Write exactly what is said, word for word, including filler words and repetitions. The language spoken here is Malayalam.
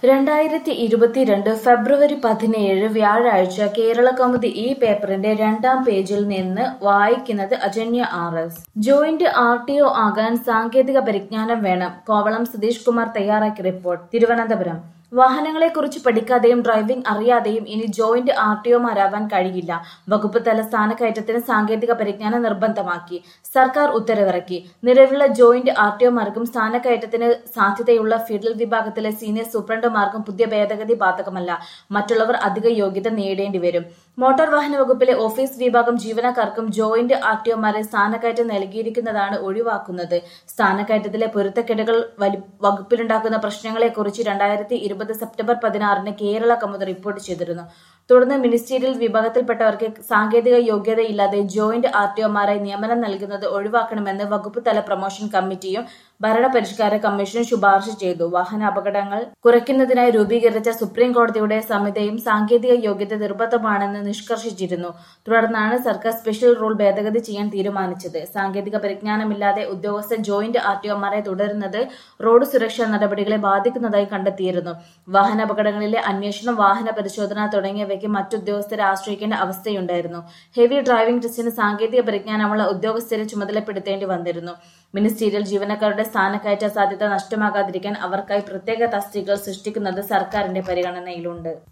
രണ്ടായിരത്തി ഇരുപത്തിരണ്ട് ഫെബ്രുവരി പതിനേഴ് വ്യാഴാഴ്ച കേരളകൗമുദി ഈ പേപ്പറിന്റെ രണ്ടാം പേജിൽ നിന്ന് വായിക്കുന്നത് Ajanya R S. Joint R T O ആകാൻ സാങ്കേതിക പരിജ്ഞാനം വേണം. കോവളം സതീഷ് കുമാർ തയ്യാറാക്കിയ റിപ്പോർട്ട്. തിരുവനന്തപുരം. വാഹനങ്ങളെക്കുറിച്ച് പഠിക്കാതെയും ഡ്രൈവിംഗ് അറിയാതെയും ഇനി ജോയിന്റ് ആർ ടി ഒമാരാവാൻ കഴിയില്ല. വകുപ്പ് തല സ്ഥാനക്കയറ്റത്തിന് സാങ്കേതിക പരിജ്ഞാനം നിർബന്ധമാക്കി. സർക്കാർ ഉത്തരവിറക്കി. നിലവിലുള്ള ജോയിന്റ് ആർ ടി ഒമാർക്കും സ്ഥാനക്കയറ്റത്തിന് സാധ്യതയുള്ള ഫീൽഡ് വിഭാഗത്തിലെ സീനിയർ സൂപ്രണ്ടുമാർക്കും പുതിയ ഭേദഗതി ബാധകമല്ല. മറ്റുള്ളവർ അധിക യോഗ്യത നേടേണ്ടി വരും. മോട്ടോർ വാഹന വകുപ്പിലെ ഓഫീസ് വിഭാഗം ജീവനക്കാർക്കും ജോയിന്റ് ആർ ടി ഒമാരെ സ്ഥാനക്കയറ്റം നൽകിയിരിക്കുന്നതാണ് ഒഴിവാക്കുന്നത്. സ്ഥാനക്കയറ്റത്തിലെ പൊരുത്തക്കേടുകൾ വകുപ്പിലുണ്ടാക്കുന്ന പ്രശ്നങ്ങളെക്കുറിച്ച് രണ്ടായിരത്തി ഇരുപത് സെപ്റ്റംബർ പതിനാറിന് കേരള കൗമുദി റിപ്പോർട്ട് ചെയ്തിരുന്നു. തുടർന്ന് മിനിസ്റ്റീരിയൽ വിഭാഗത്തിൽപ്പെട്ടവർക്ക് സാങ്കേതിക യോഗ്യതയില്ലാതെ ജോയിന്റ് ആർ ടി ഒമാരായി നിയമനം നൽകുന്നത് ഒഴിവാക്കണമെന്ന് വകുപ്പ് തല പ്രൊമോഷൻ കമ്മിറ്റിയും ഭരണപരിഷ്കാര കമ്മീഷനും ശുപാർശ ചെയ്തു. വാഹന അപകടങ്ങൾ കുറയ്ക്കുന്നതിനായി രൂപീകരിച്ച സുപ്രീം കോടതിയുടെ സമിതിയും സാങ്കേതിക യോഗ്യത നിർബന്ധമാണെന്ന് നിഷ്കർഷിച്ചിരുന്നു. തുടർന്നാണ് സർക്കാർ സ്പെഷ്യൽ റൂൾ ഭേദഗതി ചെയ്യാൻ തീരുമാനിച്ചത്. സാങ്കേതിക പരിജ്ഞാനമില്ലാതെ ഉദ്യോഗസ്ഥൻ ജോയിന്റ് ആർ ടി ഒമാരെ തുടരുന്നത് റോഡ് സുരക്ഷാ നടപടികളെ ബാധിക്കുന്നതായി കണ്ടെത്തിയിരുന്നു. വാഹനാപകടങ്ങളിലെ അന്വേഷണം, വാഹന പരിശോധന തുടങ്ങിയവയ്ക്ക് മറ്റുദ്യോഗസ്ഥരെ ആശ്രയിക്കേണ്ട അവസ്ഥയുണ്ടായിരുന്നു. ഹെവി ഡ്രൈവിംഗ് ടെസ്റ്റിന് സാങ്കേതിക പരിജ്ഞാനമുള്ള ഉദ്യോഗസ്ഥരെ ചുമതലപ്പെടുത്തേണ്ടി വന്നിരുന്നു. മിനിസ്റ്റീരിയൽ ജീവനക്കാരുടെ സ്ഥാനക്കയറ്റ സാധ്യത നഷ്ടമാകാതിരിക്കാൻ അവർക്കായി പ്രത്യേക തസ്തികകൾ സൃഷ്ടിക്കുന്നത് സർക്കാരിന്റെ പരിഗണനയിലുണ്ട്.